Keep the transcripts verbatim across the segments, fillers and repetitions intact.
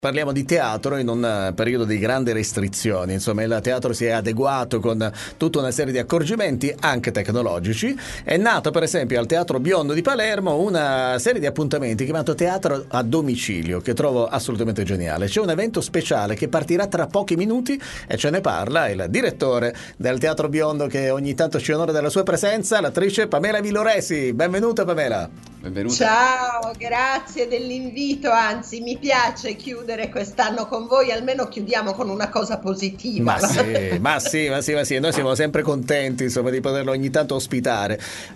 Parliamo di teatro in un periodo di grandi restrizioni, insomma il teatro si è adeguato con tutta una serie di accorgimenti anche tecnologici. È nato per esempio al Teatro Biondo di Palermo una serie di appuntamenti chiamato Teatro a Domicilio, che trovo assolutamente geniale. C'è un evento speciale che partirà tra pochi minuti e ce ne parla il direttore del Teatro Biondo, che ogni tanto ci onora della sua presenza, l'attrice Pamela Villoresi. Benvenuta Pamela. Benvenuta. Ciao, grazie dell'invito, anzi mi piace chiudere quest'anno con voi, almeno chiudiamo con una cosa positiva. Ma sì, ma sì, ma sì, ma sì, noi siamo sempre contenti insomma di poterlo ogni tanto ospitare.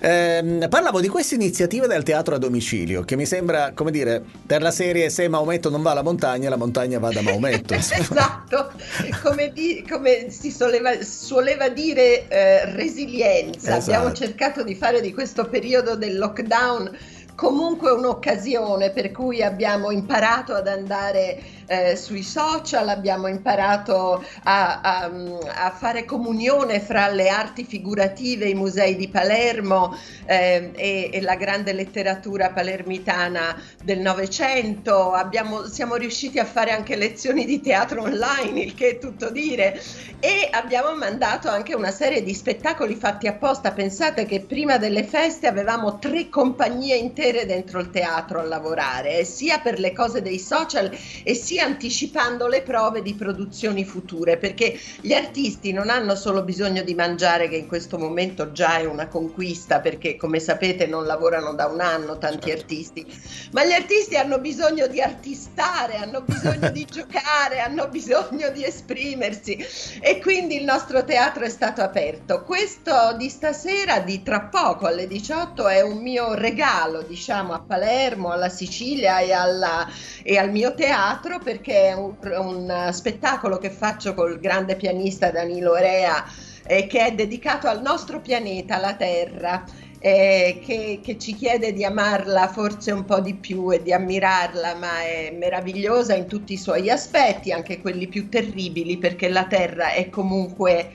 Eh, parlavo di questa iniziativa del teatro a domicilio, che mi sembra, come dire, per la serie se Maometto non va alla montagna, la montagna va da Maometto. Esatto, come, di, come si soleva, suoleva dire eh, resilienza. Esatto. Abbiamo cercato di fare di questo periodo del lockdown comunque un'occasione per cui abbiamo imparato ad andare eh, sui social, abbiamo imparato a, a, a fare comunione fra le arti figurative, i musei di Palermo eh, e, e la grande letteratura palermitana del Novecento. Abbiamo, siamo riusciti a fare anche lezioni di teatro online, il che è tutto dire, e abbiamo mandato anche una serie di spettacoli fatti apposta. Pensate che prima delle feste avevamo tre compagnie intere dentro il teatro a lavorare, sia per le cose dei social e sia anticipando le prove di produzioni future, perché gli artisti non hanno solo bisogno di mangiare, che in questo momento già è una conquista, perché come sapete non lavorano da un anno tanti artisti, ma gli artisti hanno bisogno di artistare, hanno bisogno di giocare, hanno bisogno di esprimersi, e quindi il nostro teatro è stato aperto. Questo di stasera, di tra poco alle diciotto, è un mio regalo, diciamo, a Palermo, alla Sicilia e, alla, e al mio teatro, perché è un, un spettacolo che faccio col grande pianista Danilo Orea, eh, che è dedicato al nostro pianeta, la Terra, eh, che, che ci chiede di amarla forse un po' di più e di ammirarla, ma è meravigliosa in tutti i suoi aspetti, anche quelli più terribili, perché la Terra è comunque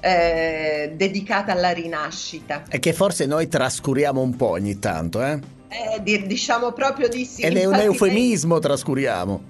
eh, dedicata alla rinascita. E che forse noi trascuriamo un po' ogni tanto, eh? Eh, diciamo proprio di sì. Ed è un eufemismo, trascuriamo.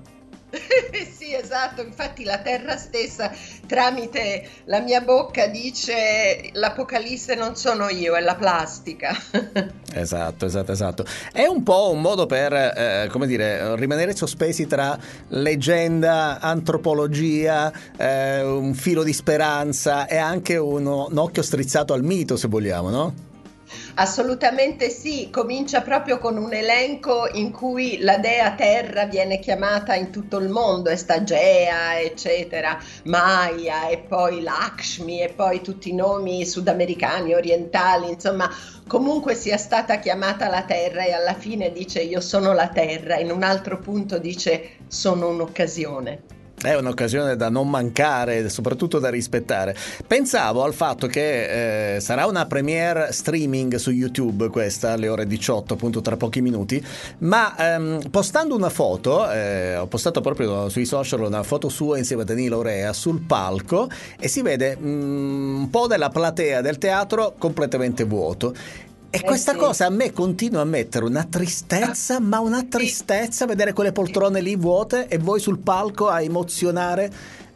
Sì, esatto, infatti la terra stessa tramite la mia bocca dice: l'Apocalisse non sono io, è la plastica. Esatto, esatto, esatto. È un po' un modo per, eh, come dire, rimanere sospesi tra leggenda, antropologia, eh, un filo di speranza e anche uno, un occhio strizzato al mito, se vogliamo, no? Assolutamente sì, comincia proprio con un elenco in cui la dea terra viene chiamata in tutto il mondo, Estagea, eccetera, Maya, e poi Lakshmi, e poi tutti i nomi sudamericani, orientali, insomma, comunque sia stata chiamata la terra, e alla fine dice: io sono la terra, in un altro punto dice: sono un'occasione. È un'occasione da non mancare, soprattutto da rispettare. Pensavo al fatto che eh, sarà una premiere streaming su YouTube, questa alle ore diciotto, appunto tra pochi minuti, ma ehm, postando una foto, eh, ho postato proprio sui social una foto sua insieme a Danilo Orea sul palco, e si vede mm, un po' della platea del teatro completamente vuoto. E questa eh sì. cosa a me continua a mettere una tristezza, ma una tristezza, vedere quelle poltrone lì vuote e voi sul palco a emozionare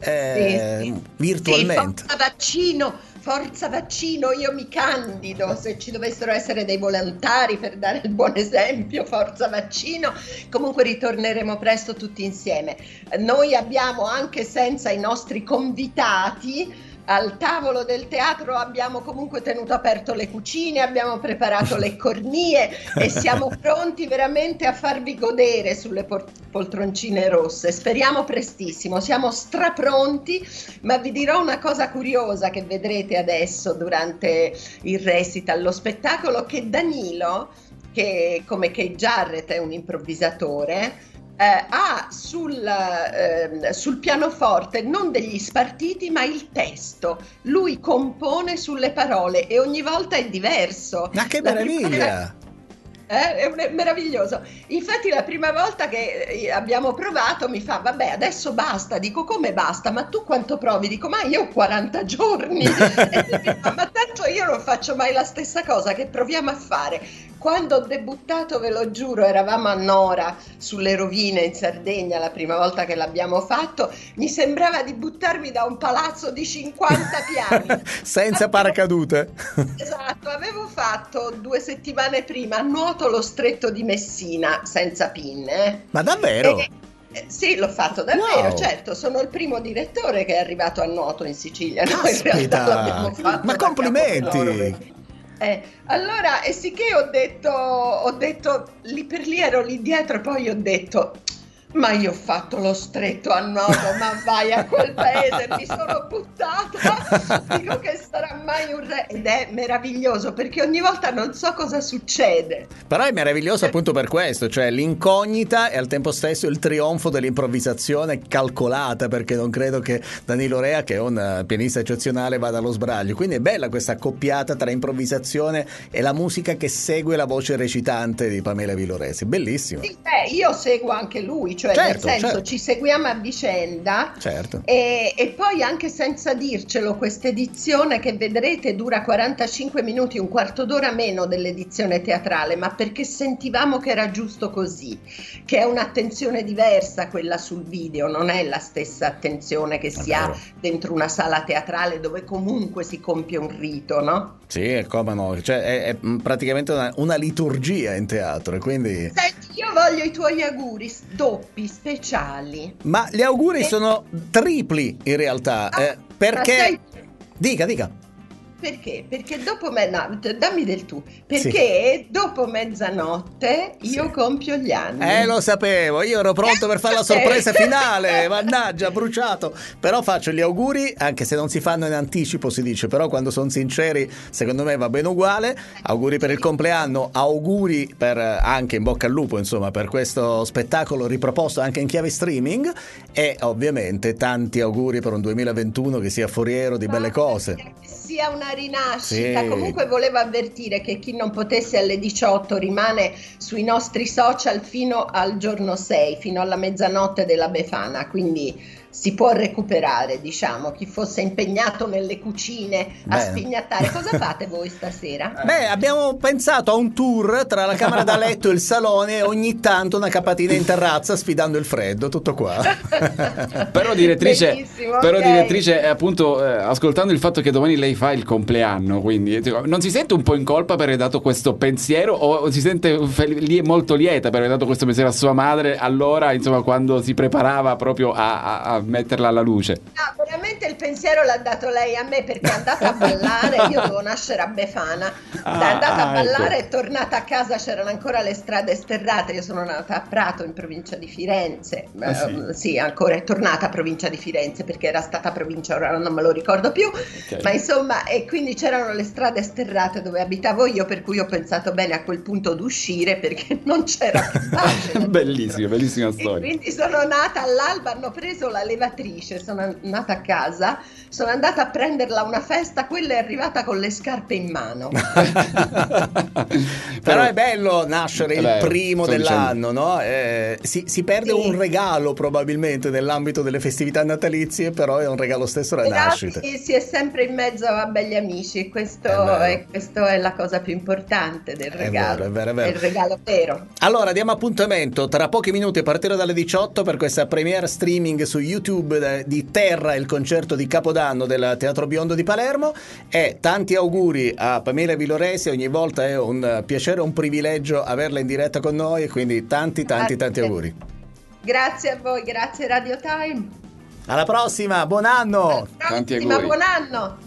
eh, sì, sì. virtualmente. Sì, forza vaccino, forza vaccino, io mi candido, se ci dovessero essere dei volontari per dare il buon esempio, forza vaccino. Comunque ritorneremo presto tutti insieme. Noi abbiamo, anche senza i nostri convitati, al tavolo del teatro abbiamo comunque tenuto aperto le cucine, abbiamo preparato le cornie e siamo pronti veramente a farvi godere sulle poltroncine rosse. Speriamo prestissimo, siamo strapronti, ma vi dirò una cosa curiosa che vedrete adesso durante il recital, lo spettacolo, che Danilo, che come Keith Jarrett è un improvvisatore, Eh, ha sul, eh, sul pianoforte non degli spartiti ma il testo. Lui compone sulle parole e ogni volta è diverso. Ma che meraviglia! Eh, è, un, è meraviglioso. Infatti la prima volta che abbiamo provato mi fa: vabbè, adesso basta. Dico: come basta? Ma tu quanto provi? Dico: ma io ho quaranta giorni. E mi fa: ma tanto io non faccio mai la stessa cosa, che proviamo a fare? quando ho debuttato, ve lo giuro, eravamo a Nora, sulle rovine in Sardegna, la prima volta che l'abbiamo fatto, mi sembrava di buttarmi da un palazzo di cinquanta piani. Senza paracadute. Esatto, avevo fatto due settimane prima a nuoto lo stretto di Messina, senza pinne. Ma davvero? E, eh, sì, l'ho fatto davvero, wow. certo, sono il primo direttore che è arrivato a nuoto in Sicilia. Noi in realtà l'abbiamo fatto. Ma complimenti! Eh, allora, e sicché ho detto, ho detto, lì per lì ero lì dietro e poi ho detto, ma io ho fatto lo stretto a nuoto, ma vai a quel paese, mi sono buttata, dico che sarà mai un re, ed è meraviglioso perché ogni volta non so cosa succede. Però è meraviglioso appunto per questo, cioè l'incognita e al tempo stesso il trionfo dell'improvvisazione calcolata, perché non credo che Danilo Rea, che è un pianista eccezionale, vada allo sbraglio, quindi è bella questa accoppiata tra improvvisazione e la musica che segue la voce recitante di Pamela Villoresi, bellissimo. Sì, beh, io seguo anche lui, cioè certo, nel senso certo. ci seguiamo a vicenda, certo. e, e poi anche senza dircelo questa edizione che vedrete dura quarantacinque minuti, un quarto d'ora meno dell'edizione teatrale, ma perché sentivamo che era giusto così, che è un'attenzione diversa quella sul video, non è la stessa attenzione che si ha dentro una sala teatrale dove comunque si compie un rito, no? Sì, come no, cioè è, è praticamente una, una liturgia in teatro, quindi... Senti, io voglio i tuoi auguri doppi, speciali. Ma gli auguri e... sono tripli in realtà, ah, eh, perché... Sei... Dica, dica. Perché? Perché dopo me... no, dammi del tu. Perché sì. dopo mezzanotte io sì. compio gli anni. Eh, lo sapevo, io ero pronto per fare la sorpresa finale, mannaggia, bruciato. Però faccio gli auguri, anche se non si fanno in anticipo, si dice, però quando sono sinceri, secondo me va bene uguale. Auguri per il compleanno, auguri per anche in bocca al lupo, insomma, per questo spettacolo riproposto anche in chiave streaming e ovviamente tanti auguri per un duemilaventuno che sia foriero di belle cose. Sia una rinascita. Sì. Comunque volevo avvertire che chi non potesse alle diciotto rimane sui nostri social fino al giorno sei, fino alla mezzanotte della Befana, quindi si può recuperare, diciamo, chi fosse impegnato nelle cucine a Bene. Spignattare. Cosa fate voi stasera? Beh, abbiamo pensato a un tour tra la camera da letto e il salone e ogni tanto una capatina in terrazza sfidando il freddo, tutto qua. Però direttrice, Bellissimo, però okay. direttrice appunto eh, ascoltando il fatto che domani lei fa il compleanno, quindi non si sente un po' in colpa per aver dato questo pensiero o si sente fel- molto lieta per aver dato questo pensiero a sua madre allora, insomma, quando si preparava proprio a, a, a metterla alla luce? No, veramente il pensiero l'ha dato lei a me perché è andata a ballare, io devo nascere a Befana, Ah, è andata a ah, ballare, ecco. è tornata a casa, c'erano ancora le strade sterrate, io sono nata a Prato in provincia di Firenze, Ah, sì. uh, sì, ancora è tornata a provincia di Firenze perché era stata provincia, ora non me lo ricordo più, Okay. ma insomma, e quindi c'erano le strade sterrate dove abitavo io, per cui ho pensato bene a quel punto d'uscire perché non c'era più pace. Bellissima, bellissima E storia. quindi sono nata all'alba, hanno preso la levatrice, sono nata a casa, sono andata a prenderla a una festa, quella è arrivata con le scarpe in mano. Però è bello nascere il Beh, primo sto dell'anno, no? Eh, si, si perde Sì. un regalo probabilmente nell'ambito delle festività natalizie, però è un regalo stesso la Però nascita. si, si è sempre in mezzo a begli amici, questo È vero. è, questo è la cosa più importante del È regalo, vero, è vero, è vero. il regalo vero. Allora diamo appuntamento tra pochi minuti a partire dalle diciotto per questa premiere streaming su YouTube di Terra, il concerto di Capodanno del Teatro Biondo di Palermo, e tanti auguri a Pamela Villoresi, ogni volta è un piacere, un privilegio averla in diretta con noi, quindi tanti tanti tanti Grazie. auguri. Grazie a voi, grazie Radio Time. Alla prossima, buon anno! Alla Tanti prossima, auguri. buon anno.